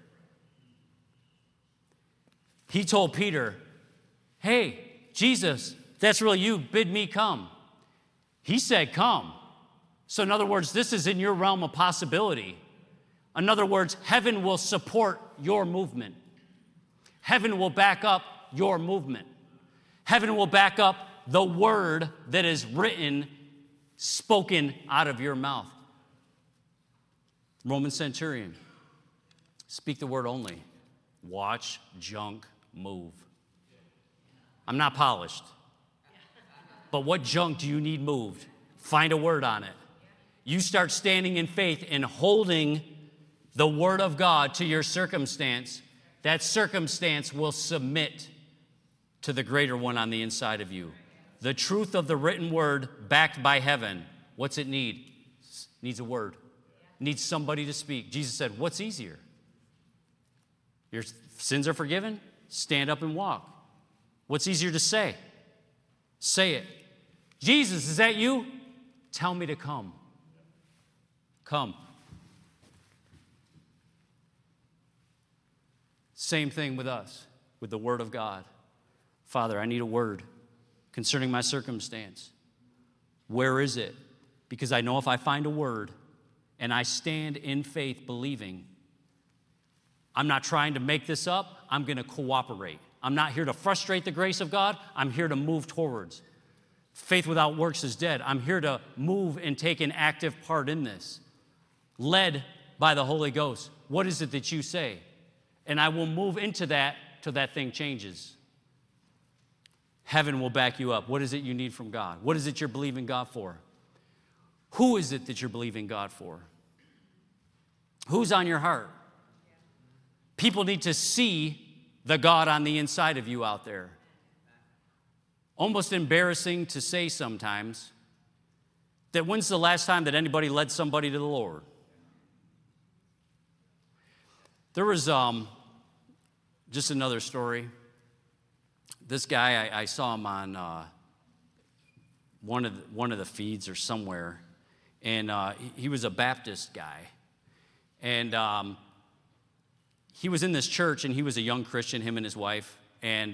He told Peter, hey, Jesus, that's really you, bid me come. He said, come. So in other words, this is in your realm of possibility. In other words, heaven will support your movement. Heaven will back up your movement. Heaven will back up the word that is written, spoken out of your mouth. Roman centurion, speak the word only. Watch junk move. I'm not polished. But what junk do you need moved? Find a word on it. You start standing in faith and holding the word of God to your circumstance. That circumstance will submit to the greater one on the inside of you. The truth of the written word backed by heaven. What's it need? Needs a word. Needs somebody to speak. Jesus said, what's easier? Your sins are forgiven? Stand up and walk. What's easier to say? Say it. Jesus, is that you? Tell me to come. Come. Same thing with us, with the word of God. Father, I need a word concerning my circumstance. Where is it? Because I know if I find a word and I stand in faith believing, I'm not trying to make this up, I'm going to cooperate. I'm not here to frustrate the grace of God, I'm here to move towards. Faith without works is dead. I'm here to move and take an active part in this. Led by the Holy Ghost. What is it that you say? And I will move into that till that thing changes. Heaven will back you up. What is it you need from God? What is it you're believing God for? Who is it that you're believing God for? Who's on your heart? People need to see the God on the inside of you out there. Almost embarrassing to say sometimes that when's the last time that anybody led somebody to the Lord? There was just another story. This guy, I saw him on one of the feeds or somewhere, and he was a Baptist guy. And he was in this church, and he was a young Christian, him and his wife. And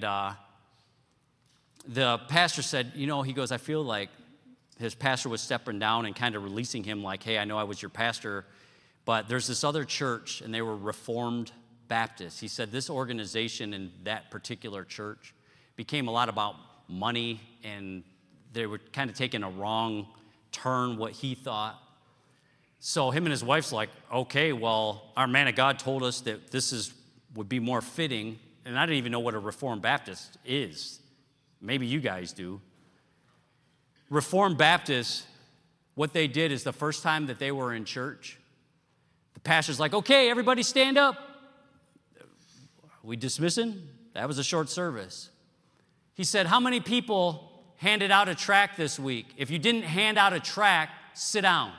the pastor said, he goes, I feel like his pastor was stepping down and kind of releasing him like, hey, I know I was your pastor, but there's this other church, and they were Reformed Baptists. He said this organization in that particular church became a lot about money, and they were kind of taking a wrong turn, what he thought. So him and his wife's like, okay, well, our man of God told us that this would be more fitting, and I didn't even know what a Reformed Baptist is. Maybe you guys do. Reformed Baptists, what they did is the first time that they were in church, the pastor's like, okay, everybody stand up. We dismissing? That was a short service. He said, how many people handed out a tract this week? If you didn't hand out a tract, sit down.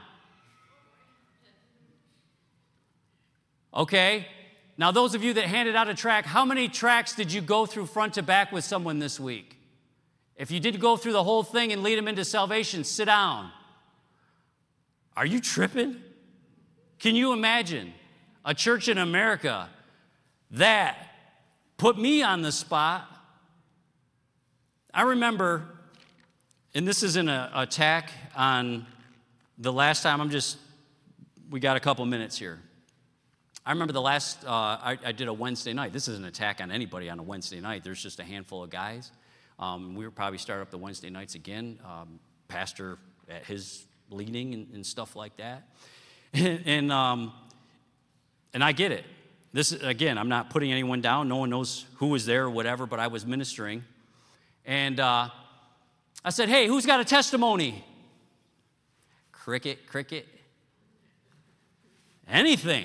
Okay? Now, those of you that handed out a tract, how many tracts did you go through front to back with someone this week? If you did go through the whole thing and lead them into salvation, sit down. Are you tripping? Can you imagine a church in America that put me on the spot? I remember, and this isn't an attack on the last time, we got a couple minutes here. I remember the last, I did a Wednesday night. This isn't an attack on anybody on a Wednesday night. There's just a handful of guys. We would probably start up the Wednesday nights again. Pastor at his leading and stuff like that. And I get it. This, again, I'm not putting anyone down. No one knows who was there or whatever, but I was ministering. And I said, hey, who's got a testimony? Cricket, cricket. Anything.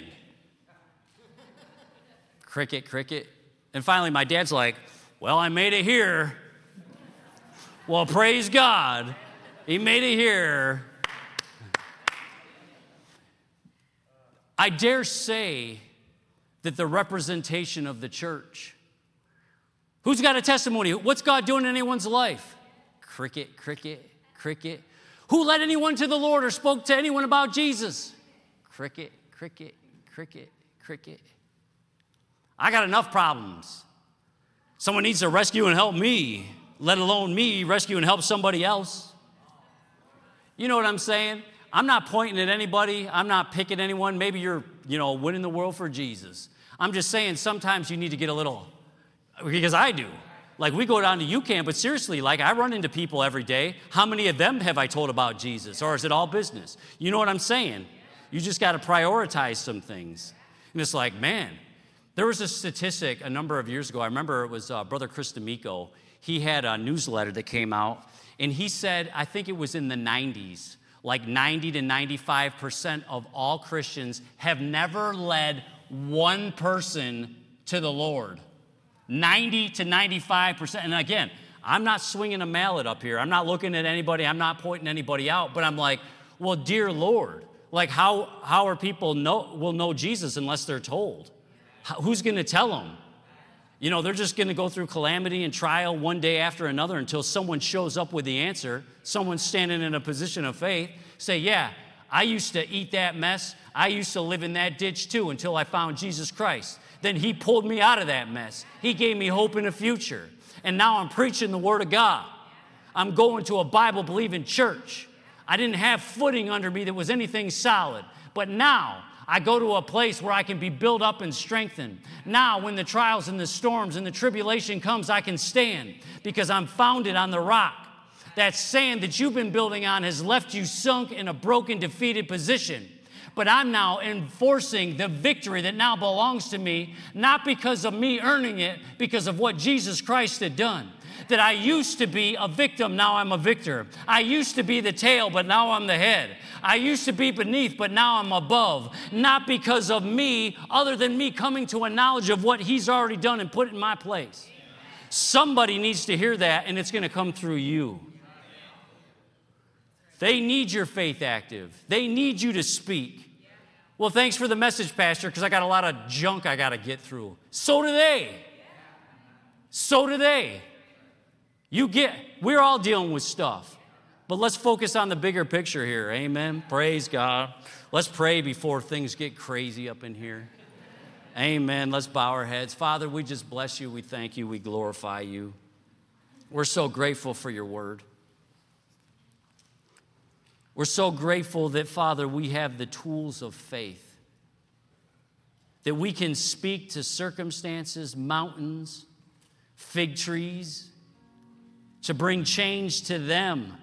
Cricket, cricket. And finally, my dad's like, well, I made it here. Well, praise God. He made it here. I dare say that the representation of the church, who's got a testimony? What's God doing in anyone's life? Cricket, cricket, cricket. Who led anyone to the Lord or spoke to anyone about Jesus? Cricket, cricket, cricket, cricket. I got enough problems. Someone needs to rescue and help me, let alone me rescue and help somebody else. You know what I'm saying? I'm not pointing at anybody. I'm not picking anyone. Maybe you're, winning the world for Jesus. I'm just saying sometimes you need to get a little, because I do. Like we go down to UCamp, but seriously, like I run into people every day. How many of them have I told about Jesus? Or is it all business? You know what I'm saying? You just got to prioritize some things. And it's like, man, there was a statistic a number of years ago. I remember it was Brother Chris D'Amico. He had a newsletter that came out, and he said, I think it was in the 90s, like 90 to 95% of all Christians have never led one person to the Lord. 90 to 95%. And again, I'm not swinging a mallet up here. I'm not looking at anybody. I'm not pointing anybody out. But I'm like, well, dear Lord, like how are people will know Jesus unless they're told? Who's going to tell them? They're just going to go through calamity and trial one day after another until someone shows up with the answer. Someone standing in a position of faith. Say, yeah, I used to eat that mess. I used to live in that ditch too until I found Jesus Christ. Then he pulled me out of that mess. He gave me hope in the future. And now I'm preaching the Word of God. I'm going to a Bible-believing church. I didn't have footing under me that was anything solid. But now I go to a place where I can be built up and strengthened. Now when the trials and the storms and the tribulation comes, I can stand because I'm founded on the rock. That sand that you've been building on has left you sunk in a broken, defeated position. But I'm now enforcing the victory that now belongs to me, not because of me earning it, because of what Jesus Christ had done. That I used to be a victim, now I'm a victor. I used to be the tail, but now I'm the head. I used to be beneath, but now I'm above. Not because of me, other than me coming to a knowledge of what He's already done and put in my place. Somebody needs to hear that, and it's going to come through you. They need your faith active. They need you to speak. Well, thanks for the message, Pastor, because I got a lot of junk I got to get through. So do they. So do they. We're all dealing with stuff. But let's focus on the bigger picture here. Amen. Praise God. Let's pray before things get crazy up in here. Amen. Let's bow our heads. Father, we just bless you. We thank you. We glorify you. We're so grateful for your word. We're so grateful that, Father, we have the tools of faith, that we can speak to circumstances, mountains, fig trees, to bring change to them,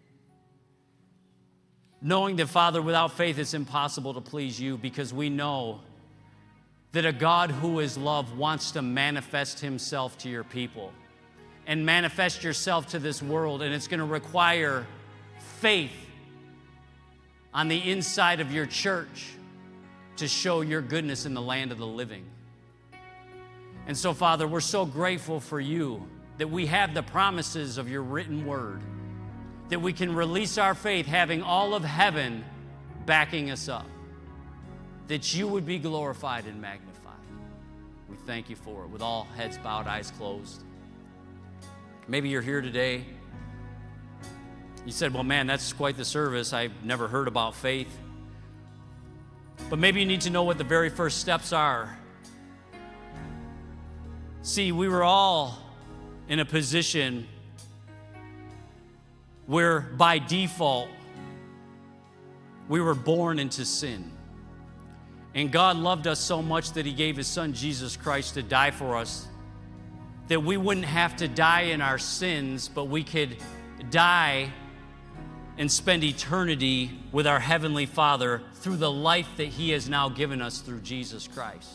knowing that, Father, without faith it's impossible to please you, because we know that a God who is love wants to manifest himself to your people and manifest yourself to this world, and it's going to require faith on the inside of your church to show your goodness in the land of the living. And so, Father, we're so grateful for you that we have the promises of your written word, that we can release our faith having all of heaven backing us up, that you would be glorified and magnified. We thank you for it. With all heads bowed, eyes closed. Maybe you're here today You said, well, man, that's quite the service. I've never heard about faith. But maybe you need to know what the very first steps are. See, we were all in a position where by default, we were born into sin. And God loved us so much that He gave His Son, Jesus Christ, to die for us, that we wouldn't have to die in our sins, but we could die and spend eternity with our Heavenly Father through the life that He has now given us through Jesus Christ.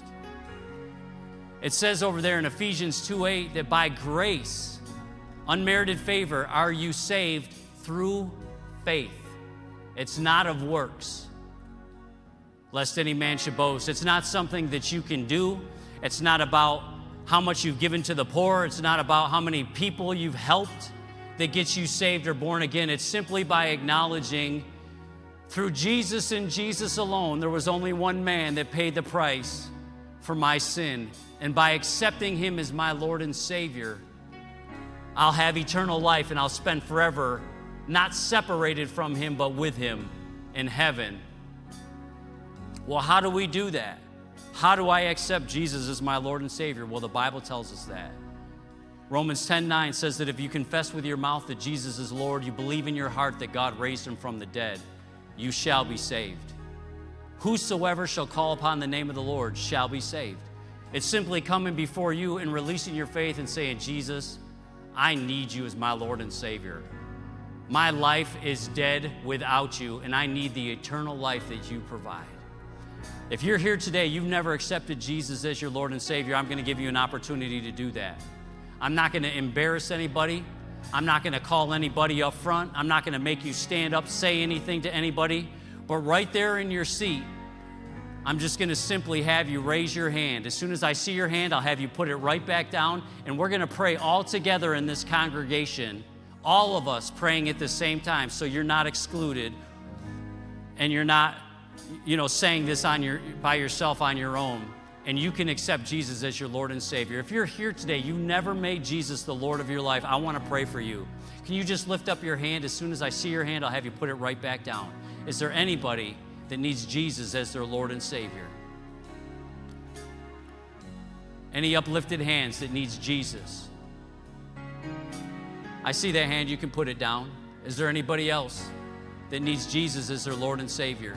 It says over there in Ephesians 2:8 that by grace, unmerited favor, are you saved through faith. It's not of works, lest any man should boast. It's not something that you can do. It's not about how much you've given to the poor. It's not about how many people you've helped that gets you saved or born again. It's simply by acknowledging through Jesus and Jesus alone, there was only one man that paid the price for my sin. And by accepting Him as my Lord and Savior, I'll have eternal life and I'll spend forever not separated from Him, but with Him in heaven. Well, how do we do that? How do I accept Jesus as my Lord and Savior? Well, the Bible tells us that. Romans 10:9 says that if you confess with your mouth that Jesus is Lord, you believe in your heart that God raised Him from the dead, you shall be saved. Whosoever shall call upon the name of the Lord shall be saved. It's simply coming before you and releasing your faith and saying, Jesus, I need you as my Lord and Savior. My life is dead without you, and I need the eternal life that you provide. If you're here today, you've never accepted Jesus as your Lord and Savior, I'm going to give you an opportunity to do that. I'm not going to embarrass anybody. I'm not going to call anybody up front. I'm not going to make you stand up, say anything to anybody. But right there in your seat, I'm just going to simply have you raise your hand. As soon as I see your hand, I'll have you put it right back down, and we're going to pray all together in this congregation, all of us praying at the same time, so you're not excluded and you're not, saying this by yourself on your own, and you can accept Jesus as your Lord and Savior. If you're here today, you never made Jesus the Lord of your life, I want to pray for you. Can you just lift up your hand? As soon as I see your hand, I'll have you put it right back down. Is there anybody that needs Jesus as their Lord and Savior? Any uplifted hands that needs Jesus? I see that hand, you can put it down. Is there anybody else that needs Jesus as their Lord and Savior?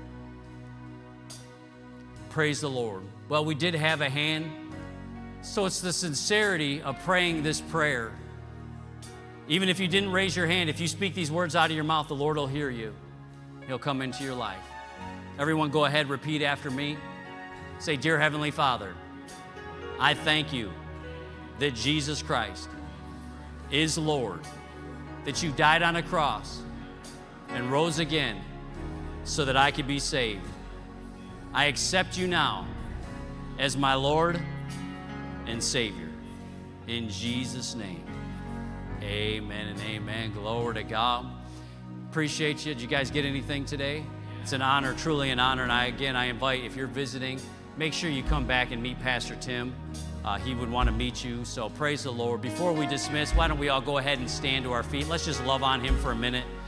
Praise the Lord. Well, we did have a hand, so it's the sincerity of praying this prayer. Even if you didn't raise your hand, if you speak these words out of your mouth, the Lord will hear you. He'll come into your life. Everyone go ahead, repeat after me. Say, Dear Heavenly Father, I thank you that Jesus Christ is Lord, that you died on a cross and rose again so that I could be saved. I accept you now as my Lord and Savior. In Jesus' name, amen and amen. Glory to God. Appreciate you. Did you guys get anything today? It's an honor, truly an honor. And I invite, if you're visiting, make sure you come back and meet Pastor Tim. He would want to meet you. So praise the Lord. Before we dismiss, why don't we all go ahead and stand to our feet? Let's just love on him for a minute.